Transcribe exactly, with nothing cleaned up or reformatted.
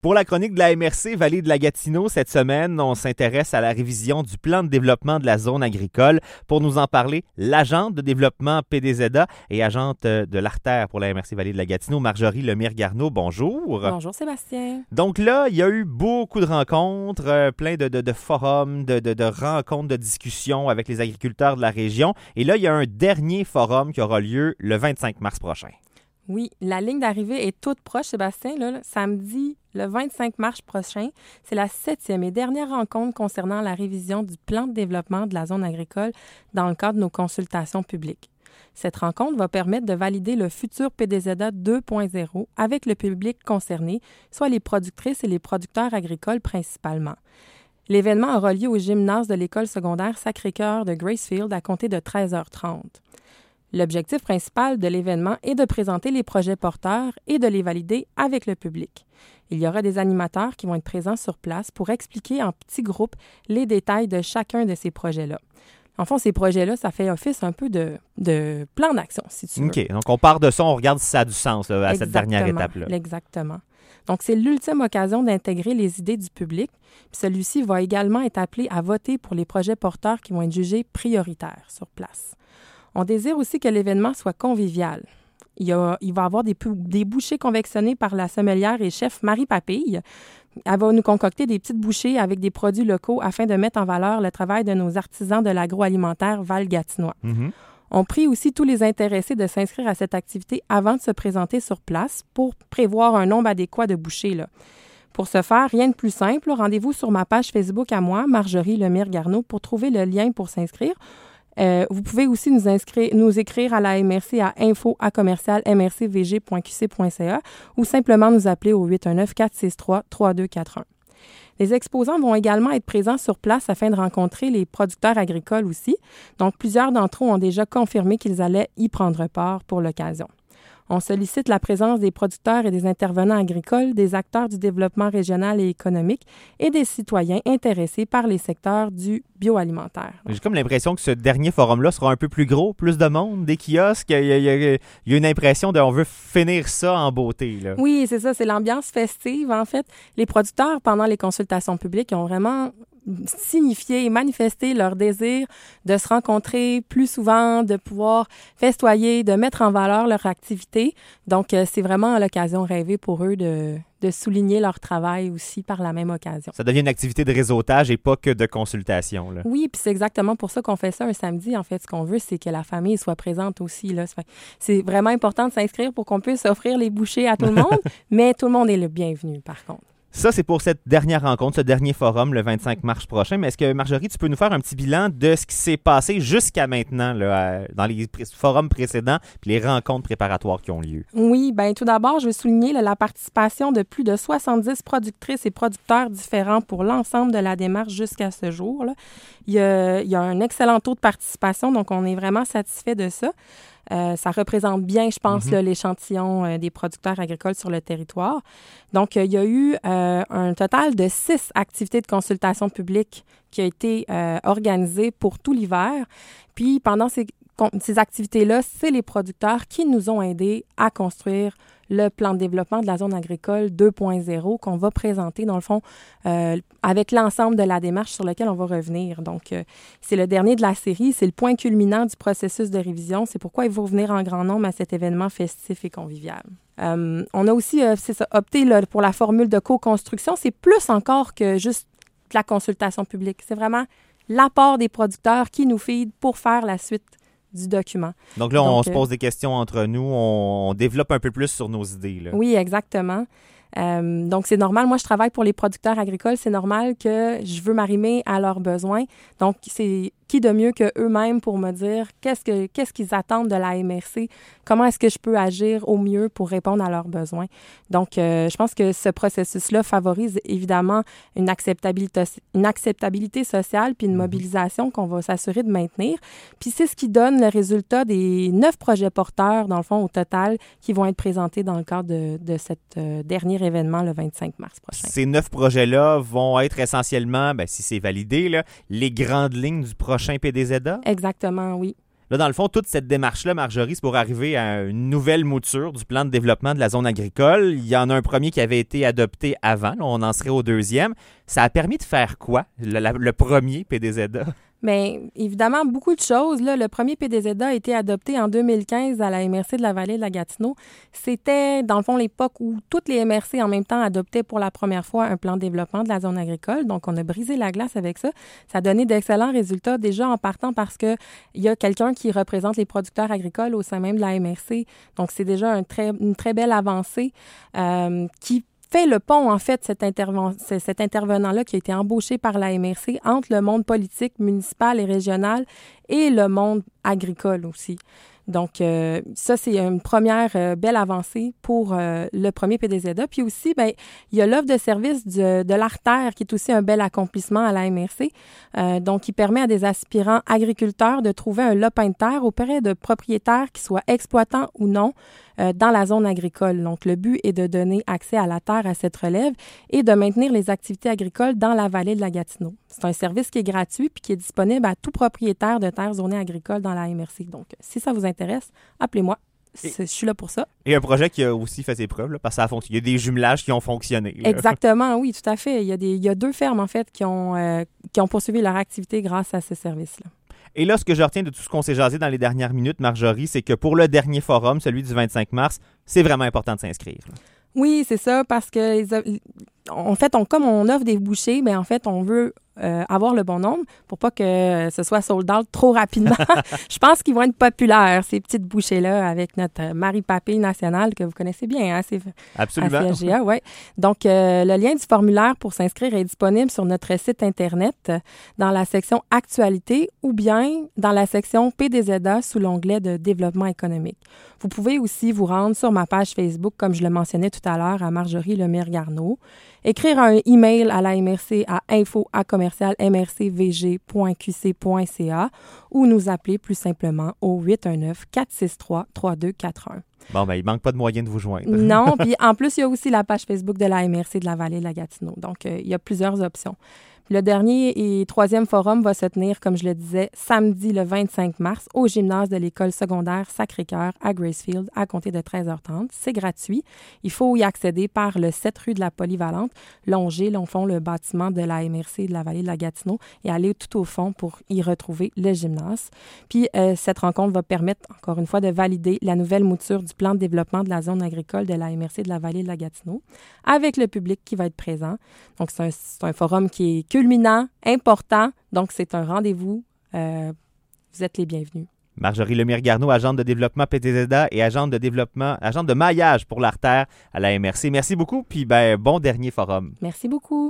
Pour la chronique de la M R C Vallée de la Gatineau, cette semaine, on s'intéresse à la révision du plan de développement de la zone agricole. Pour nous en parler, l'agente de développement P D Z A et agente de l'artère pour la M R C Vallée de la Gatineau, Marjorie Lemire-Garneau. Bonjour. Bonjour Sébastien. Donc là, il y a eu beaucoup de rencontres, euh, plein de, de, de forums, de, de, de rencontres, de discussions avec les agriculteurs de la région. Et là, il y a un dernier forum qui aura lieu le vingt-cinq mars prochain. Oui, la ligne d'arrivée est toute proche, Sébastien. Là, samedi, le vingt-cinq mars prochain, c'est la septième et dernière rencontre concernant la révision du plan de développement de la zone agricole dans le cadre de nos consultations publiques. Cette rencontre va permettre de valider le futur P D Z A deux point zéro avec le public concerné, soit les productrices et les producteurs agricoles principalement. L'événement aura lieu au gymnase de l'école secondaire Sacré-Cœur de Gracefield à compter de treize heures trente. L'objectif principal de l'événement est de présenter les projets porteurs et de les valider avec le public. Il y aura des animateurs qui vont être présents sur place pour expliquer en petits groupes les détails de chacun de ces projets-là. En fond, ces projets-là, ça fait office un peu de, de plan d'action, si tu veux. OK. Donc, on part de ça, on regarde si ça a du sens là, à Exactement, cette dernière étape-là. Exactement. Donc, c'est l'ultime occasion d'intégrer les idées du public. Puis celui-ci va également être appelé à voter pour les projets porteurs qui vont être jugés prioritaires sur place. On désire aussi que l'événement soit convivial. Il, y a, il va y avoir des, des bouchées convectionnées par la sommelière et chef Marie Papille. Elle va nous concocter des petites bouchées avec des produits locaux afin de mettre en valeur le travail de nos artisans de l'agroalimentaire Val-Gatinois. Mm-hmm. On prie aussi tous les intéressés de s'inscrire à cette activité avant de se présenter sur place pour prévoir un nombre adéquat de bouchées, là. Pour ce faire, rien de plus simple, rendez-vous sur ma page Facebook à moi, Marjorie Lemire-Garneau, pour trouver le lien pour s'inscrire. Euh, vous pouvez aussi nous, inscrire, nous écrire à la M R C à info à commercial m r c v g point q c point c a ou simplement nous appeler au huit un neuf, quatre six trois, trois deux quatre un. Les exposants vont également être présents sur place afin de rencontrer les producteurs agricoles aussi. Donc, plusieurs d'entre eux ont déjà confirmé qu'ils allaient y prendre part pour l'occasion. On sollicite la présence des producteurs et des intervenants agricoles, des acteurs du développement régional et économique et des citoyens intéressés par les secteurs du bioalimentaire. J'ai comme l'impression que ce dernier forum-là sera un peu plus gros, plus de monde, des kiosques. Il y a, il y a, il y a une impression qu'on veut finir ça en beauté, là. Oui, c'est ça, c'est l'ambiance festive. En fait, les producteurs, pendant les consultations publiques, ont vraiment signifier et manifester leur désir de se rencontrer plus souvent, de pouvoir festoyer, de mettre en valeur leur activité. Donc, euh, c'est vraiment l'occasion rêvée pour eux de, de souligner leur travail aussi par la même occasion. Ça devient une activité de réseautage et pas que de consultation, là. Oui, puis c'est exactement pour ça qu'on fait ça un samedi. En fait, ce qu'on veut, c'est que la famille soit présente aussi, là. C'est vraiment important de s'inscrire pour qu'on puisse offrir les bouchées à tout le monde, mais tout le monde est le bienvenu, par contre. Ça, c'est pour cette dernière rencontre, ce dernier forum, le vingt-cinq mars prochain. Mais est-ce que, Marjorie, tu peux nous faire un petit bilan de ce qui s'est passé jusqu'à maintenant, là, dans les pré- forums précédents puis les rencontres préparatoires qui ont lieu? Oui, bien, tout d'abord, je veux souligner là, la participation de plus de soixante-dix productrices et producteurs différents pour l'ensemble de la démarche jusqu'à ce jour, là. Il y a, il y a un excellent taux de participation, donc on est vraiment satisfait de ça. Euh, ça représente bien, je pense, mm-hmm. là, l'échantillon euh, des producteurs agricoles sur le territoire. Donc, euh, il y a eu euh, un total de six activités de consultation publique qui a été euh, organisées pour tout l'hiver. Puis, pendant ces, ces activités-là, c'est les producteurs qui nous ont aidés à construire le plan de développement de la zone agricole deux point zéro qu'on va présenter, dans le fond, euh, avec l'ensemble de la démarche sur laquelle on va revenir. Donc, euh, c'est le dernier de la série, c'est le point culminant du processus de révision. C'est pourquoi il faut venir en grand nombre à cet événement festif et convivial. Euh, on a aussi, euh, c'est ça, opté là, pour la formule de co-construction. C'est plus encore que juste la consultation publique. C'est vraiment l'apport des producteurs qui nous feed pour faire la suite du document. Donc là, Donc, on se pose des questions entre nous, on, on développe un peu plus sur nos idées, là. Oui, exactement. Euh, donc, c'est normal. Moi, je travaille pour les producteurs agricoles. C'est normal que je veux m'arrimer à leurs besoins. Donc, c'est qui de mieux qu'eux-mêmes pour me dire qu'est-ce que qu'est-ce qu'ils attendent de la M R C, comment est-ce que je peux agir au mieux pour répondre à leurs besoins. Donc, euh, je pense que ce processus-là favorise évidemment une acceptabilité, une acceptabilité sociale puis une mobilisation qu'on va s'assurer de maintenir. Puis, c'est ce qui donne le résultat des neuf projets porteurs, dans le fond, au total, qui vont être présentés dans le cadre de, de cet euh, dernier événement le vingt-cinq mars prochain. Ces neuf projets-là vont être essentiellement, ben, si c'est validé, là, les grandes lignes du prochain P D Z A? Exactement, oui. Là, dans le fond, toute cette démarche-là, Marjorie, c'est pour arriver à une nouvelle mouture du plan de développement de la zone agricole. Il y en a un premier qui avait été adopté avant. Là, on en serait au deuxième. Ça a permis de faire quoi, le, la, le premier P D Z A? Bien, évidemment, beaucoup de choses. Là. Le premier P D Z A a été adopté en deux mille quinze à la M R C de la vallée de la Gatineau. C'était, dans le fond, l'époque où toutes les M R C en même temps adoptaient pour la première fois un plan de développement de la zone agricole. Donc, on a brisé la glace avec ça. Ça a donné d'excellents résultats, déjà en partant parce qu'il y a quelqu'un qui représente les producteurs agricoles au sein même de la M R C. Donc, c'est déjà un très, une très belle avancée euh, qui fait le pont, en fait, cet, interven- cet intervenant-là qui a été embauché par la M R C entre le monde politique, municipal et régional et le monde agricole aussi. Donc, euh, ça, c'est une première euh, belle avancée pour euh, le premier P D Z A. Puis aussi, bien, il y a l'offre de service de, de l'artère qui est aussi un bel accomplissement à la M R C. Euh, donc, qui permet à des aspirants agriculteurs de trouver un lopin de terre auprès de propriétaires qui soient exploitants ou non euh, dans la zone agricole. Donc, le but est de donner accès à la terre à cette relève et de maintenir les activités agricoles dans la vallée de la Gatineau. C'est un service qui est gratuit puis qui est disponible à tout propriétaire de terres zonées agricoles dans la M R C. Donc, si ça vous intéresse, appelez-moi. Je suis là pour ça. Et un projet qui a aussi fait ses preuves, là, parce que ça a fonctionné. Il y a des jumelages qui ont fonctionné. Là. Exactement, oui, tout à fait. Il y a, des, il y a deux fermes, en fait, qui ont, euh, qui ont poursuivi leur activité grâce à ce service-là. Et là, ce que je retiens de tout ce qu'on s'est jasé dans les dernières minutes, Marjorie, c'est que pour le dernier forum, celui du vingt-cinq mars, c'est vraiment important de s'inscrire. Là. Oui, c'est ça, parce que les, en fait, on, comme on offre des bouchées, mais en fait, on veut euh, avoir le bon nombre pour pas que ce soit sold out trop rapidement. Je pense qu'ils vont être populaires, ces petites bouchées-là, avec notre Marie-Papille nationale que vous connaissez bien. Hein, c'est, Absolument. À C S G A, ouais. Donc, euh, le lien du formulaire pour s'inscrire est disponible sur notre site Internet dans la section Actualité ou bien dans la section P D Z A sous l'onglet de Développement économique. Vous pouvez aussi vous rendre sur ma page Facebook, comme je le mentionnais tout à l'heure, à Marjorie Lemire-Garneau, écrire un email à la M R C à info à commercial m r c v g point q c point c a ou nous appeler plus simplement au huit un neuf, quatre six trois, trois deux quatre un. Bon, ben il manque pas de moyens de vous joindre. Non, puis en plus, il y a aussi la page Facebook de la M R C de la vallée de la Gatineau. Donc, euh, il y a plusieurs options. Le dernier et troisième forum va se tenir, comme je le disais, samedi le vingt-cinq mars au gymnase de l'école secondaire Sacré-Cœur à Gracefield à compter de treize heures trente. C'est gratuit. Il faut y accéder par le sept rue de la Polyvalente, longer, là, au fond, le bâtiment de la M R C de la vallée de la Gatineau et aller tout au fond pour y retrouver le gymnase. Puis, euh, cette rencontre va permettre, encore une fois, de valider la nouvelle mouture du plan de développement de la zone agricole de la M R C de la vallée de la Gatineau avec le public qui va être présent. Donc, c'est un, c'est un forum qui est culminant, important. Donc, c'est un rendez-vous. Euh, vous êtes les bienvenus. Marjorie Lemire-Garneau, agente de développement P D Z A et agente de développement, agente de maillage pour l'artère à la M R C. Merci beaucoup, puis ben, bon dernier forum. Merci beaucoup.